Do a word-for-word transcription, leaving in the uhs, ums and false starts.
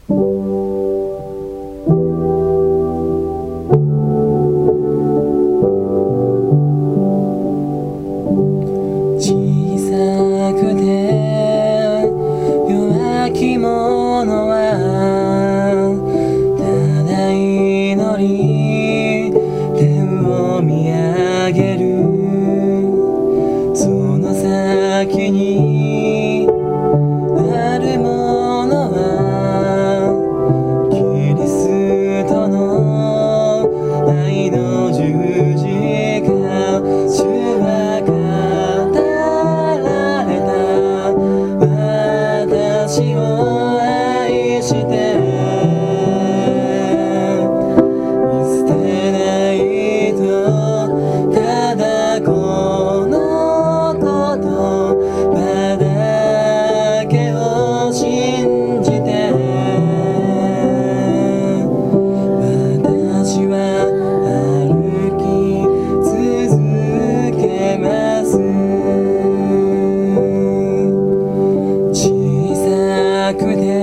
小さくて弱き者はただ祈り天を見上げる。その先にあるものはキリストの愛の十字架。主は語られた。私を愛して見捨てないと。ただこのことまだけを信じて私は歩き続けます。小さくて